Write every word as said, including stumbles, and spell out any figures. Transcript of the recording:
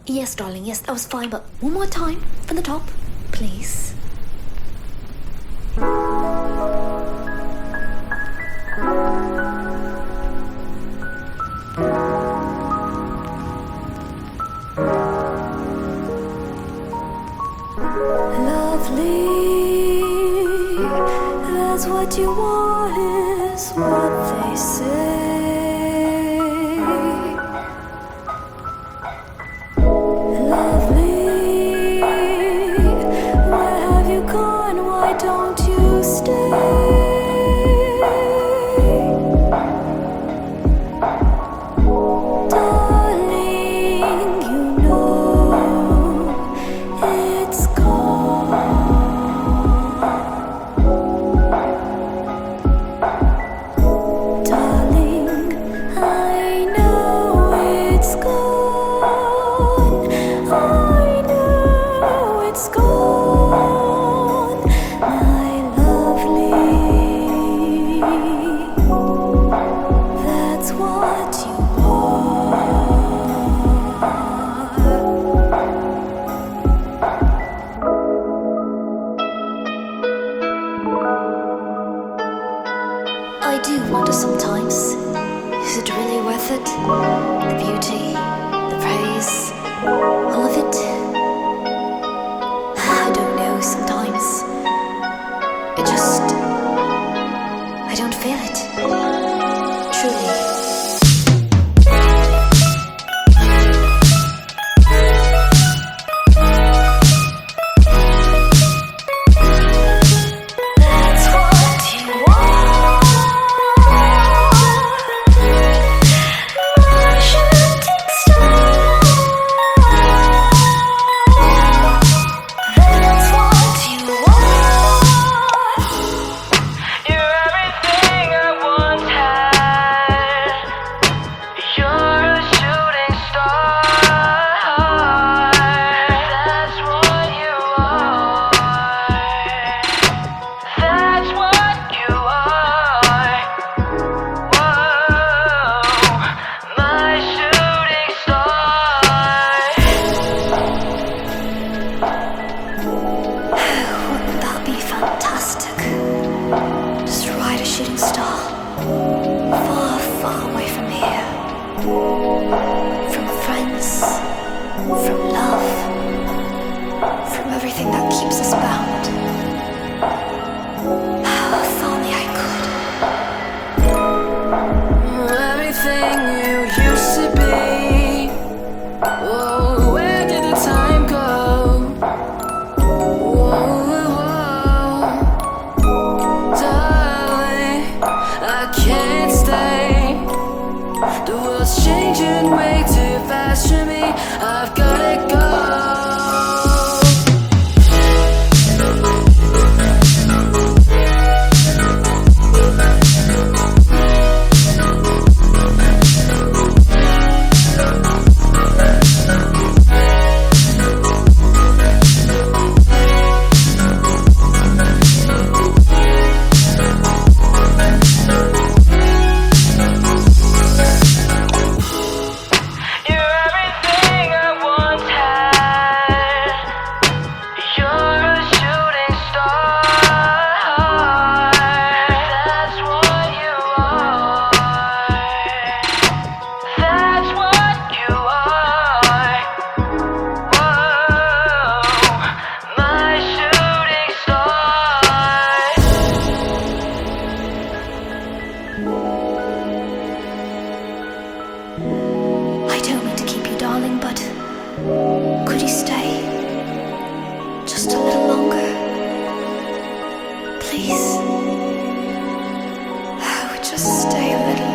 Yes, darling, yes, that was fine, but one more time from the top, please. Lovely, that's what you want, is what they say. Lovely, where have you gone? Why don't you stay? Darling, you know it's gone. Darling, I know it's gone. I know it's gone, my lovely. That's what you are. I do wonder sometimes, is it really worth it? The beauty, the praise, all of it? I don't know sometimes. It just, I don't feel it. Truly. That's what you are. My shooting star. That's what you are. You're everything I once had. You're a shooting star. That's what you are. That's what you are. Whoa, my shooting star. Wouldn't that be fantastic? Just ride a shooting star far, far away from here. From friends, from love, from everything that keeps us bound. If only I could. Everything you used to be. Whoa, where did the time go? Whoa, darling, I can't stay. The world's changing way too fast for me. I've gotta go. You're everything I once had. You're a shooting star. That's what you are. That's what you are. Whoa, my shooting star. I don't mean to keep you, darling, but could you stay just a little longer? Please. Oh, just stay a little